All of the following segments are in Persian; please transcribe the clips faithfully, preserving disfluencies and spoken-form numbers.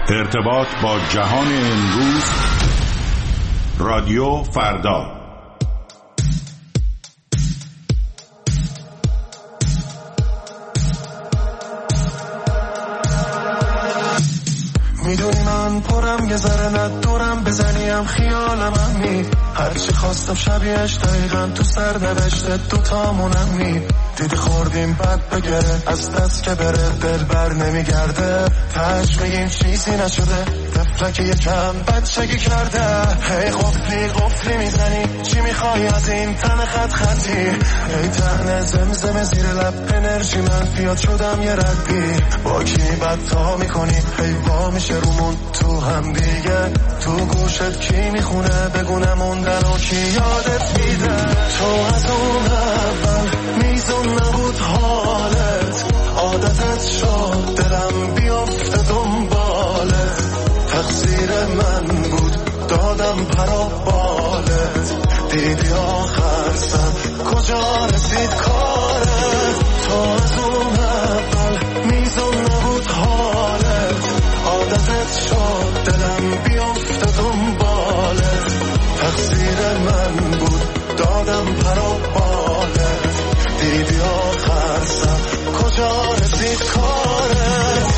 ارتباط با جهان امروز، رادیو فردا. میدونی من پرم یه ذره ندورم بزنیم خیالم همی، هرچی خواستم شبیهش دقیقا تو سر نوشته دوتامونم می. دیدی خوردیم بد بگره از دست که بره دل بر نمیگرده، تش میگیم چیزی نشده تفلک یکم بچگی کرده. هی قفلی قفلی میزنی چی میخوای از این تن خط خطی، هی تهنه زمزم زیر لب انرژی من بیاد شدم یه ردی. با کی بد تا میکنی هی با میشه رومون تو هم دیگه، تو گوشت کی میخونه بگونم در و کی یادت میده. تو از اون اول میزون نبود حالت، عادتت شد دلم بیافته دنبالت، تقصیر من بود دادم پرا بالت، دیدی آخر سر کجا رسید کارت. تو از اون اول میزون نبود حالت، عادتت شد دلم بیافته دنبالت، تقصیر من بود دادم پرا بالت، دیدی آخر سر کجا رسید کارت.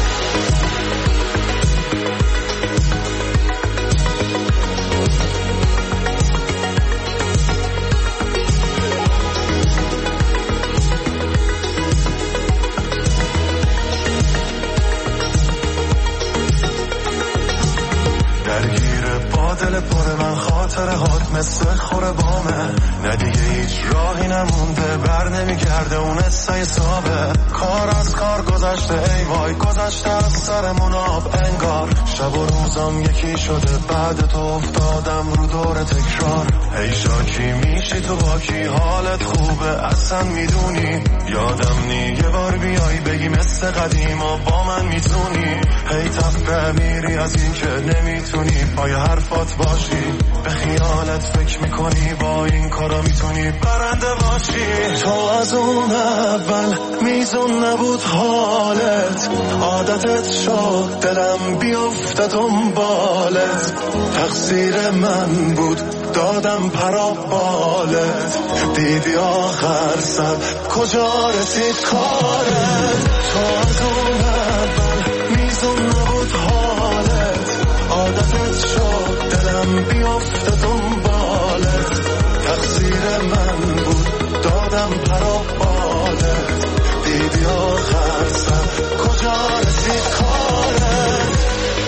دل پر من خاطره هات مثل خوره بامه، نه دیگه هیچ راهی نمونده بر نمیگرده اون حسای صابه. کار از کار گذشته ای وای گذشته از سرمون آب انگار، شب و روزم یکی شده بعد تو افتادم رو دور تکرار. ای شاکی میشی تو با کی حالت خوبه اصلا میدونی، یادم نی یه بار بیای بگی مثل قدیم و با من میتونی. هی تفره میری از این که نمیتونی پای حرفات باشی، به خیالت فکر میکنی با این کارا میتونی برنده باشی. تو از اون اول میزون نبود حالت، عادتت شد دلم بیفته دنبالت، تقصیر من بود دادم پرا بالت، دیدی آخر سر کجا رسید کارت. تو از اون اول میزون نبود حالت، عادتت شد دلم بیفته دنبالت، تقصیر من بود دادم پرا بالت، دیدی آخر سر کجا رسید کارت.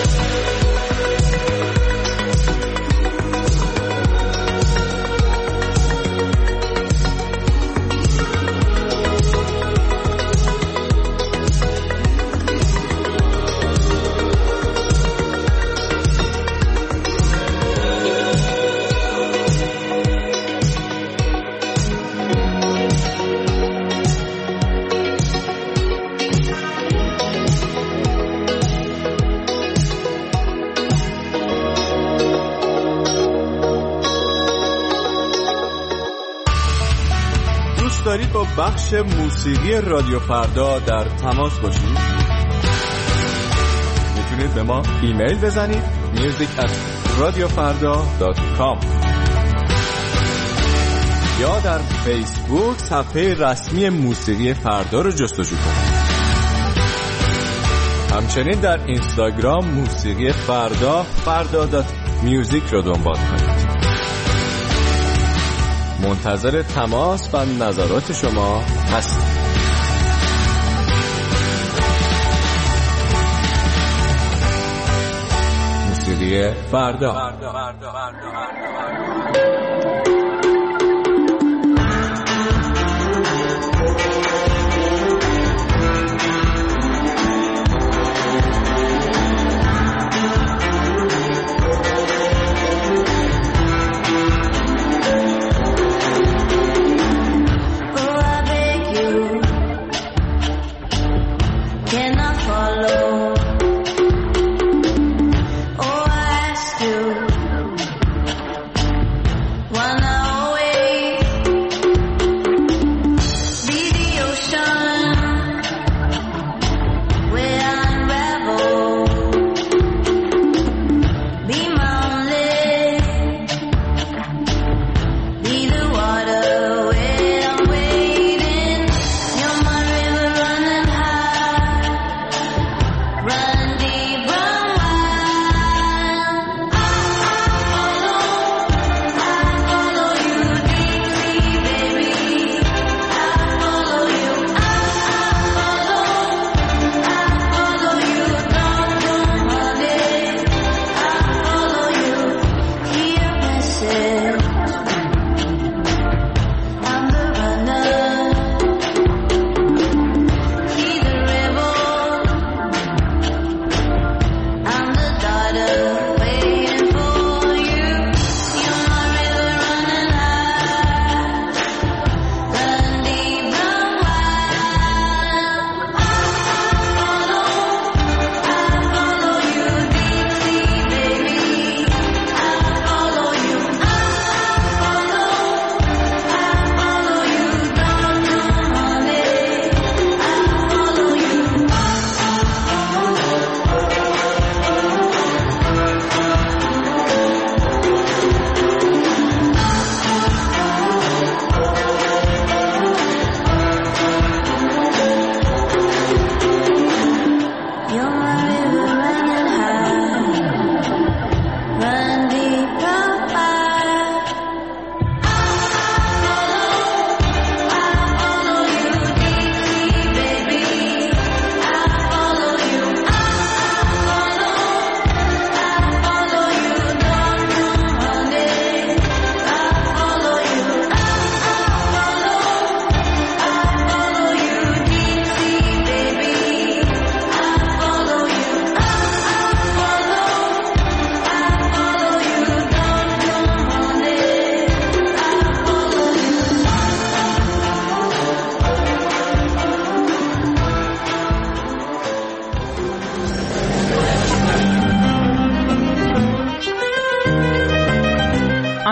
دارید با بخش موسیقی رادیو فردا در تماس باشید؟ میتونید به ما ایمیل بزنید میوزیک ات رادیو فردا دات کام یا در فیسبوک صفحه رسمی موسیقی فردا رو جستجو کنید. همچنین در اینستاگرام موسیقی فردا فردا دات میوزیک رو دنبال کنید. منتظر تماس و نظرات شما هستم. موسیقی فردا.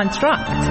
آنتراکت.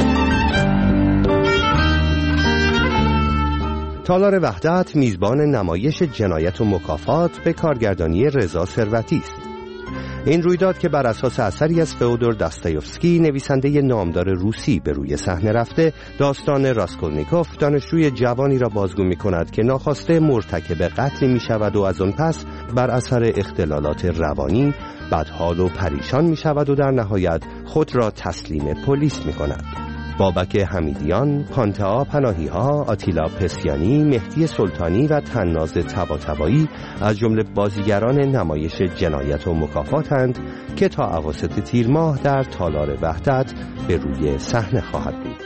تالار وحدت میزبان نمایش جنایت و مکافات به کارگردانی رضا ثروتی است. این رویداد که بر اساس اثری از فئودور داستایوفسکی نویسنده نامدار روسی به روی صحنه رفته، داستان راسکولنیکوف دانشجوی جوانی را بازگو می کند که ناخواسته مرتکب قتلی می شود و از آن پس بر اثر اختلالات روانی بدحال و پریشان می شود و در نهایت خود را تسلیم پلیس می کند. بابک حمیدیان، پانتئا پناهی‌ها، آتیلا پسیانی، مهدی سلطانی و طناز طباطبایی از جمله بازیگران نمایش جنایت و مکافاتند که تا اواسط تیر ماه در تالار وحدت به روی صحنه خواهد بود.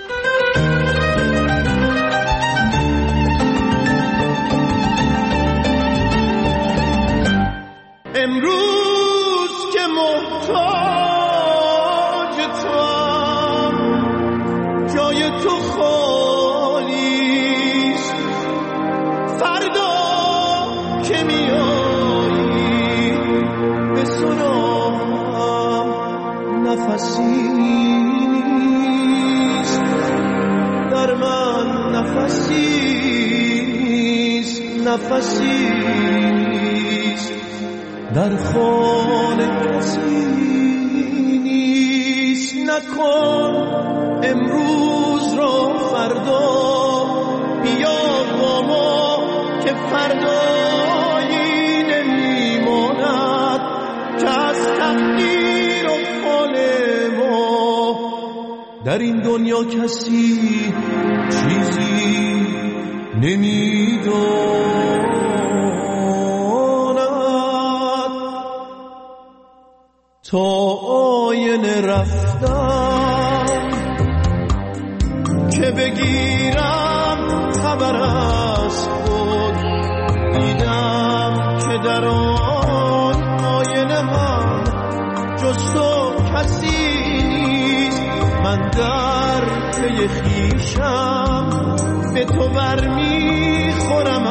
امروز که محتاج توام، جای تو خالیست، فردا که میایی به سراغم نفسی نیست، در من نفسی نیست، نفسی نیست، در خانه کسی نیست. نکن امروز را فردا، بیا با ما که فردایی نمیماند که از تقدیر و فال ما در این دنیا کسی چیزی نمیداند. تا آینه رفتم که بگیرم خبر از خود، دیدم که در آن آینه هم جز تو کسی نیست. من در پی خویشم به تو برمیخورم،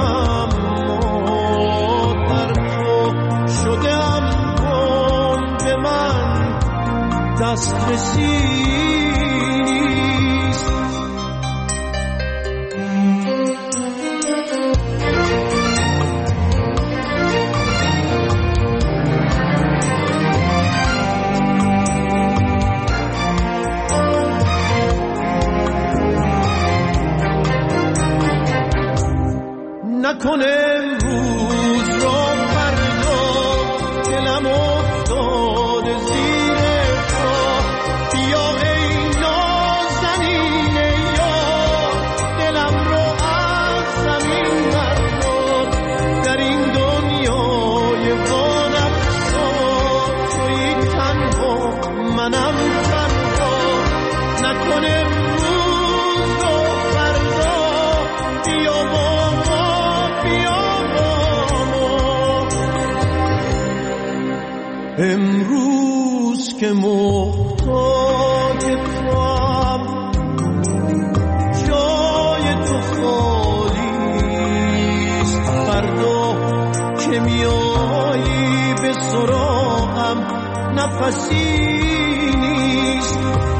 اما در تو شدم کن به من دسترسی. نکنه امروز را فردا، دلم افتاد زیر پا. بیا ای نازنین یار، دلم رو از زمین بردار. در این دنیای وانفسا تویی تنها، منم تنها. نکنه امروز را فردا، بیا با امروز که محتاج توام، جای تو خالیست. فردا که میایی به سراغم نفسی نیست.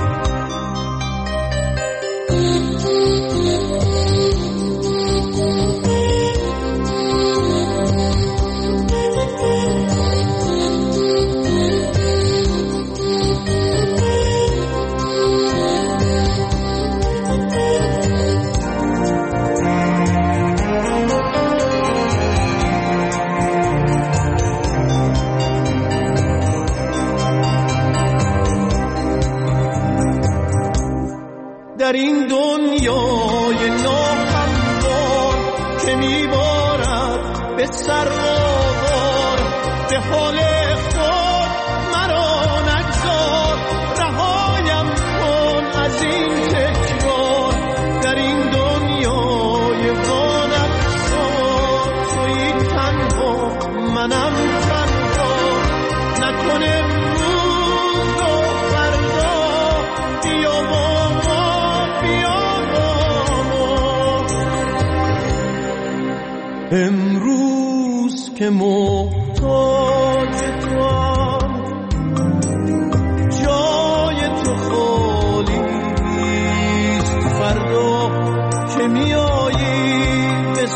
در این دنیای ناهموار که میبارد به سر آوار، به حال خود مرا نگذار. رهایم کن از این تکرار، در این دنیای وانفسا تویی تنها، منم تنها. نکنه امروز و فردا، بیا با امروز که محتاج توام، جای تو خالی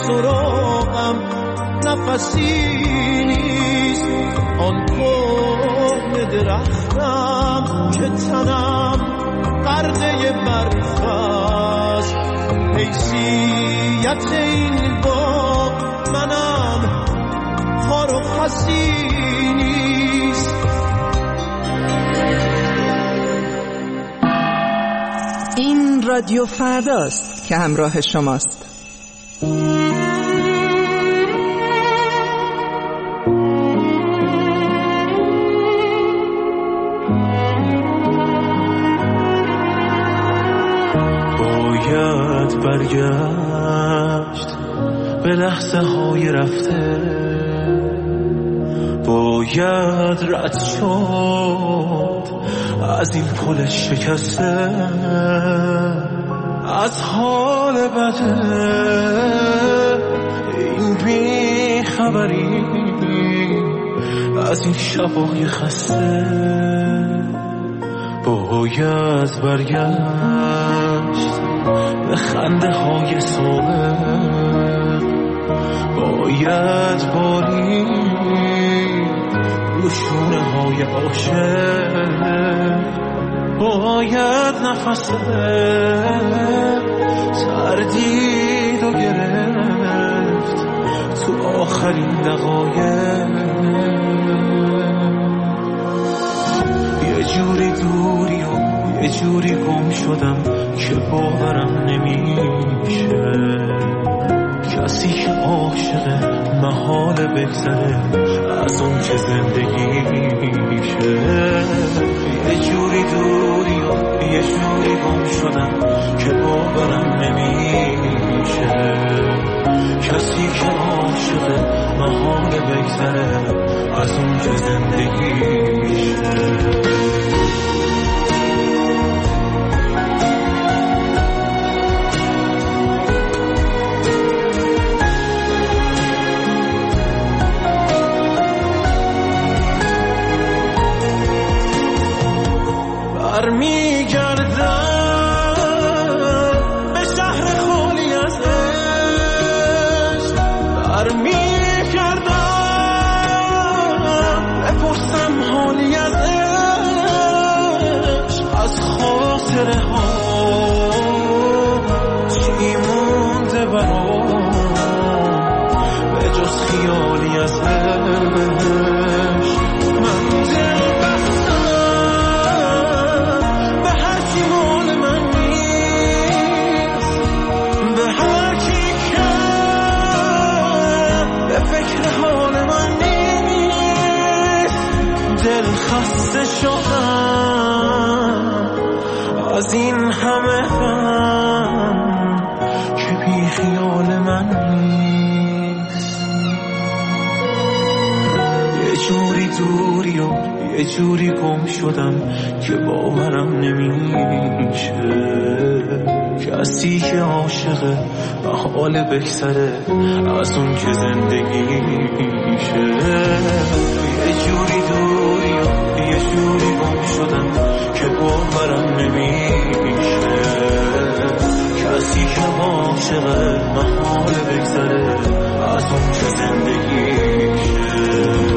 سراغم نفسی نیست، آن کهنه درختم که تنم غرقه برف است. حیثیت این باغ منم خار و خسی نیست. این رادیو فرداست که همراه شماست. باید برگشت به لحظه های رفته، باید رد شد از این پل شکسته، از حال بده این بی خبری، از این شبای خسته. باید برگشت به خنده های سابق، باید بالید رو شونه های عاشق، باید نفس سردید و گرفت تو آخرین دقایق. یه جوری دوری و یه جوری گم شدم که باورم نمیشه، کسی که عاشق محال بگذره از اون که زندگیشه. یه جوری دوری و یه جوری گم شدم که باورم نمیشه، کسی که عاشق محال بگذره از اون که زندگیشه. برمیگردم به شهر خالی از عشق، برمیگردم بپرسم حالی از عشق، از خاطره ها چی مونده برام به جز خیالی از عشق. من دل خسته شدم از این همه غم که بی خیال من نیست. یه جوری دوری و یه جوری گم شدم که باورم نمیشه، کسی که عاشقه محال بگذره از اون که زندگیشه. یه جوری دوری و یه جوری گم شدم که باورم نمیشه، کسی که عاشقه محال بگذره از اون که زندگیشه.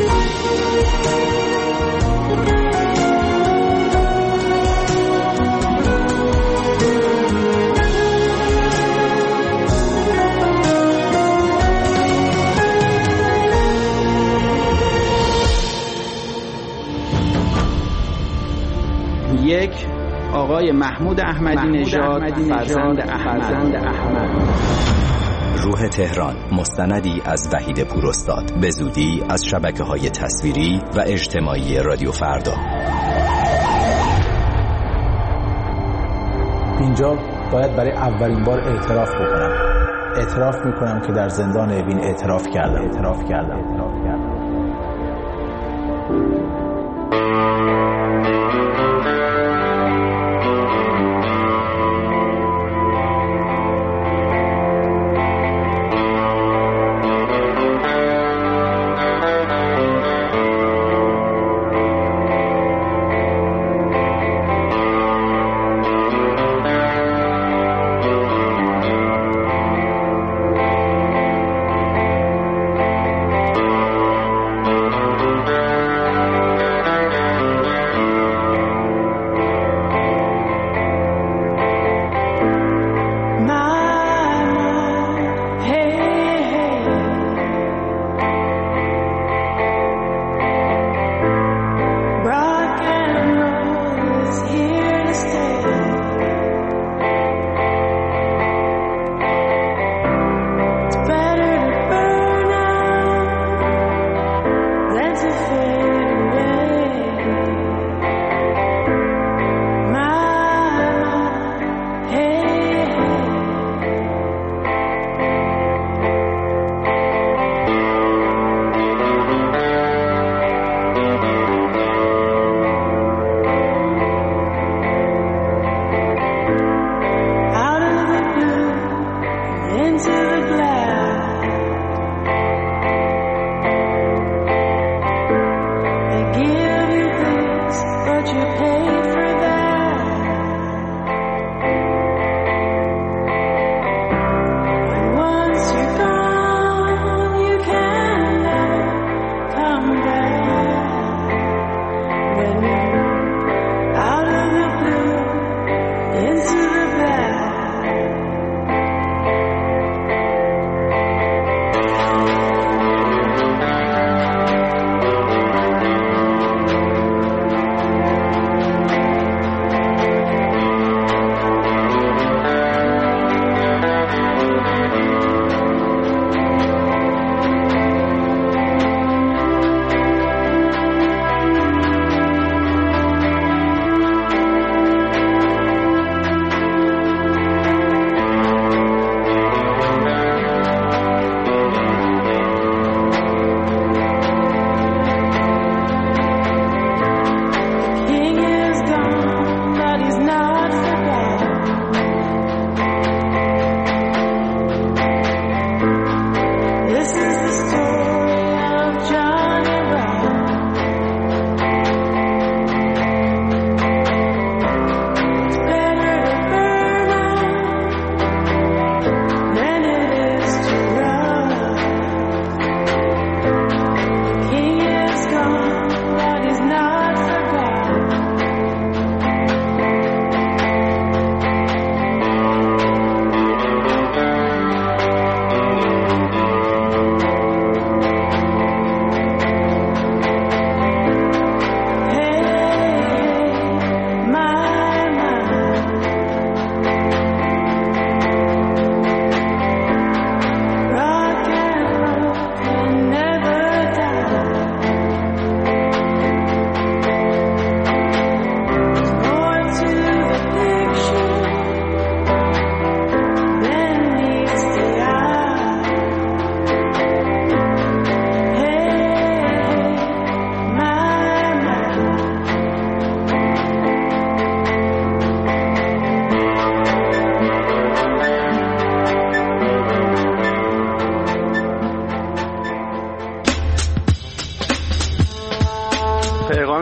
یک آقای محمود احمدی نژاد فرزند احمد. روح تهران، مستندی از وحید پوراستاد، به زودی از شبکه‌های تصویری و اجتماعی رادیو فردا. اینجا باید برای اولین بار اعتراف بکنم. اعتراف میکنم که در زندان اوین اعتراف کردم. اعتراف کردم. اعتراف کردم.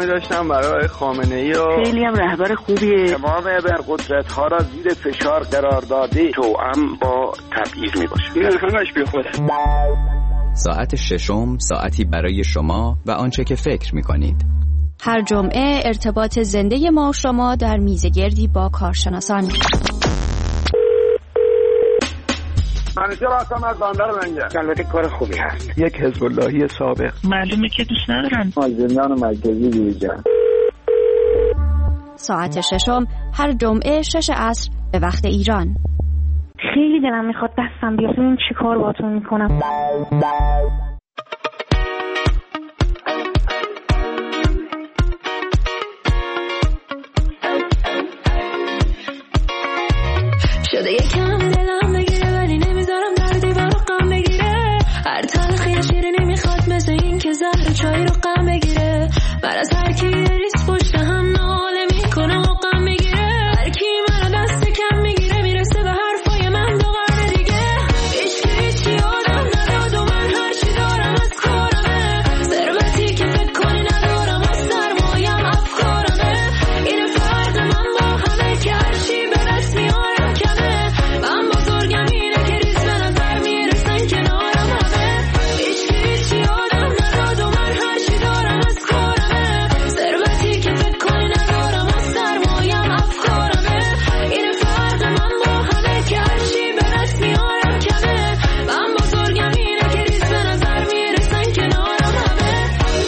احترامی داشتم برای خامنه‌ای و خیلی هم رهبر خوبیه. تمام ابرقدرت‌ها را زیر فشار قرار داده، توأم با تبعیض میباشه. این همش بیخوده. ساعت ششم، ساعتی برای شما و آنچه که فکر می‌کنید. هر جمعه ارتباط زنده ما و شما در میزگردی با کارشناسان. منیجر هستم از بندر منگه. البته کار خوبی هست. یک حزب اللهی سابق. معلومه که دوست ندارن. مازندران مرکزی دیجا. ساعت ششم هر جمعه شش عصر به وقت ایران. خیلی دلم میخواد دستم بیاد. این چی کار باهاتون میکنم؟ شده یکم دلم بگیره ولی نمیذارم در دیوار رو غم بگیره. هر تلخی شیرینی نمیخواد مثل این که زهر چای رو غم بگیره. بر از هر کی ریس پشت هم ناله میکنه و غم بگیره. هر کی منو دست کم میگیره میرسه به حرفای من دو قرن دیگه. عشق هیچی آدم نداد و من هر چی دارم از کارمه. ثروتی که فکر کنی ندارم از سرمایم افکارمه. این فرق من با همه که هر چی به دست میارم کمه. من بزرگم اینه که ریز به نظر میرسن کنارم همه. عشق هیچی آدم نداد و من هر چی دارم از کارمه. ثروتی که فکر کنی ندارم از سرمایم افکارمه. این فرق من با همه که هر چی به دست میارم کمه. من بزرگم اینه که ریز به نظر میرسن کنارم همه.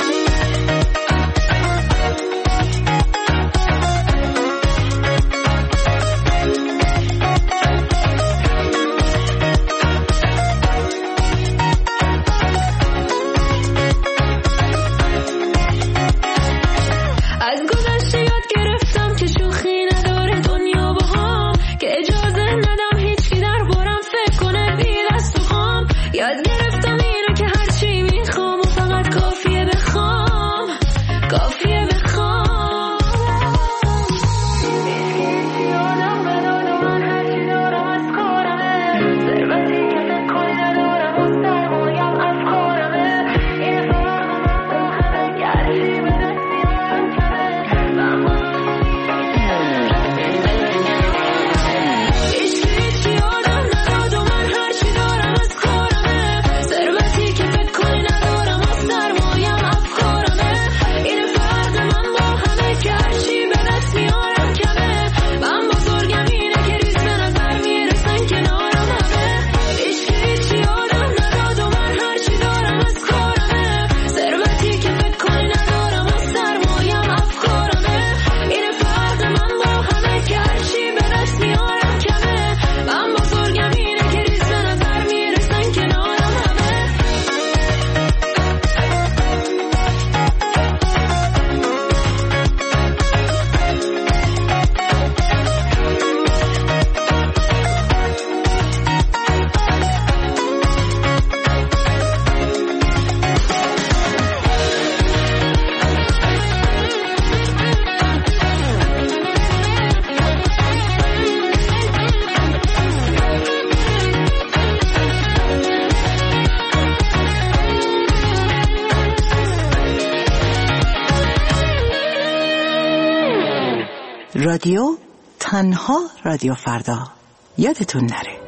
از گذشته یاد گرفتم که شوخی نداره دنیا با هم. که اجازه ندم هیچکی در بارم فکر کنه بی دست و خام. یاد گرفتم اینو که هرچی میخوام و فقط کافیه بخوام. کافیه بخوام. هیچی آدم نداد و من هرچی دارم از کارمه. ثروتی که فکر کنی ندارم از سرمایم افکارمه. این فرق من با همه که هرچی به دست میارم کمه. من عشق هیچی آدم نداد و من هرچی دارم از کارمه. ثروتی که فکر کنی ندارم از سرمایم افکارمه. این فرق من با همه که هرچی به دست میارم کمه. من بزرگم اینه که ریز به نظر میرسن کنارم همه. عشق هیچی آدم نداد و من هرچی دارم از کارمه. ثروتی که فکر کنی ندارم از سرمایم افکارمه. این فرق من با همه که هرچی به دست میارم کمه. من بزرگم اینه که ریز به نظر میرسن کنارم همه. رادیو تنها رادیو فردا. یادتون نره.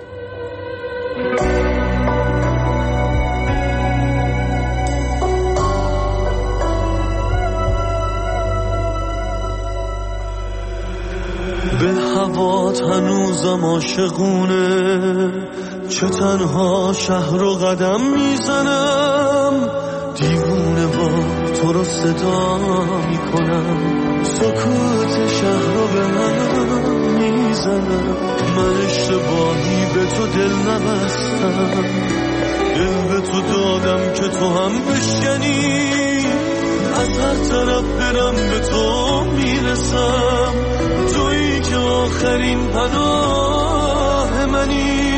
به هوات هنوزم عاشقونه. چه تنها شهر و قدم میزنم. دیوونه با تو رو صدا میکنم. سکوت شهر رو به هم میزنم. من اشتباهی به تو دل نبستم. دل به تو دادم که تو هم بشکنی. از هر طرف برم به تو میرسم. تویی که آخرین پناه منی.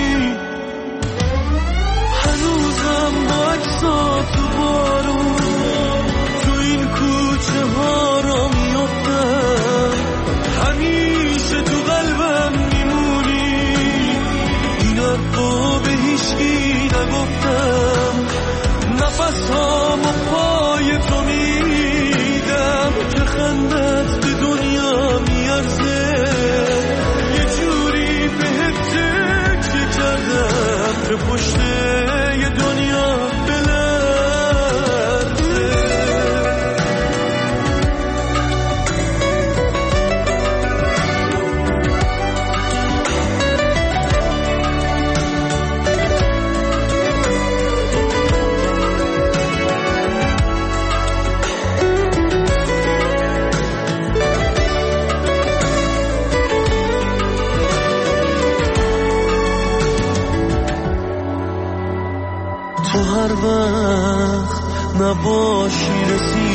هنوزم با عکسات تو بارون تو این کوچه ها را میافتم. همیشه تو قلبم میمونی. این حرفا به هیچکی نگفتم. نفس هامو پای تو میدم که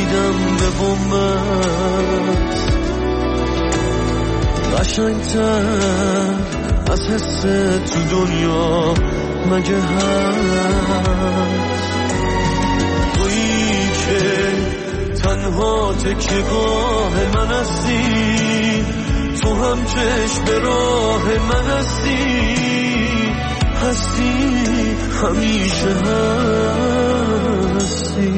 رسیدم به بومت قشنگتر از حس تو دنیا مگه هست تویی که تنها تکیه‌گاه من هستی تو هم چشم به راه من هستی هستی همیشه هستی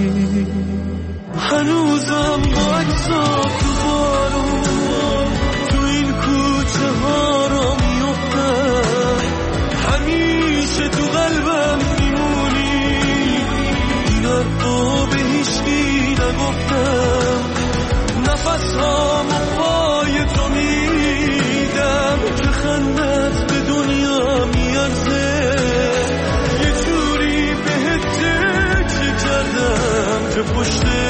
هنوزم با عکسات تو بارون تو این کوچه ها را میفتم همیشه تو قلبم میمونی این حرفا به هیچکی نگفتم نفس هامو پای تو میدم که خندت به دنیا میارزه یه جوری بهت تکیه کردم که پشت